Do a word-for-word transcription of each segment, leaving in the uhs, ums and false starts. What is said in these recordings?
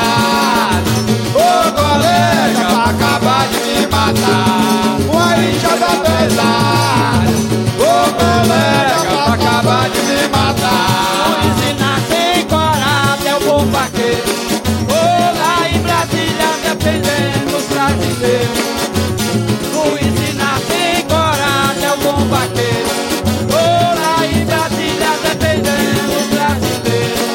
pesado. Ô colega, pra acabar de me matar. Uma enxada pesada. Ô colega, pra acabar de me matar. Luiz Inácio encorado é o bom vaqueiro. Ô, lá em Brasília defendendo os brasileiros. Luiz Inácio encorado é o bom vaqueiro. Ô, lá em Brasília defendendo os brasileiros.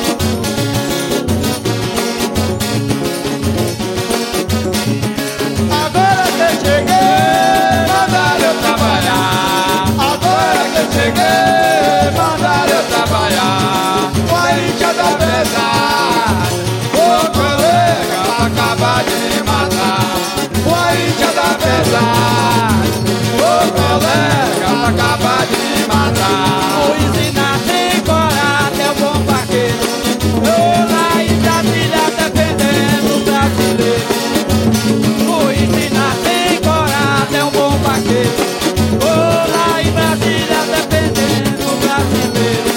Agora que eu cheguei, mandaram eu trabalhar. Agora que eu cheguei, mandaram eu trabalhar. Uma enxada pesada. Ô colega, pra acabar de me matar. Uma enxada pesada. Ô colega, pra acabar de me matar. Luiz Inácio encorado é o bom vaqueiro. Ô, lá em Brasília defendendo os brasileiros. Luiz Inácio encorado é um bom vaqueiro. Ô, lá em Brasília defendendo os brasileiros.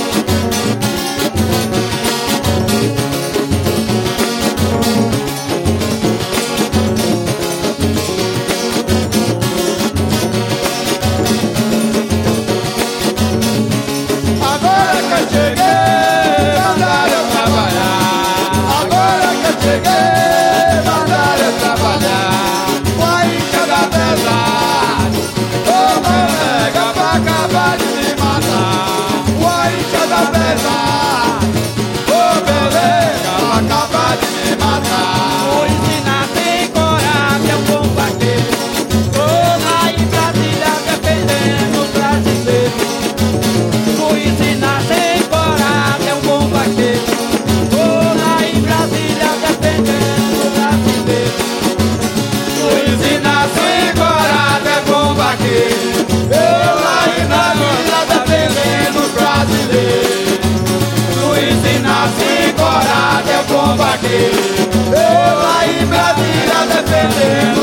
Agora que eu cheguei, mandaram eu trabalhar. Agora que eu cheguei, mandaram eu trabalhar. Uma enxada pesada. Ô colega, pra acabar de me matar. Uma enxada pesada. Ô colega, pra acabar de me matar. Luiz Inácio encorado é um bom vaqueiro. Ô, lá em Brasília defendendo os brasileiros. Luiz Inácio encorado é um bom vaqueiro. Ô, lá em Brasília defendendo os brasileiros. Luiz Inácio encorado é bom vaqueiro. Eu lá em Brasília defendendo os brasileiros. Luiz Inácio encorado é bom vaqueiro. Eu lá em Brasília defendendo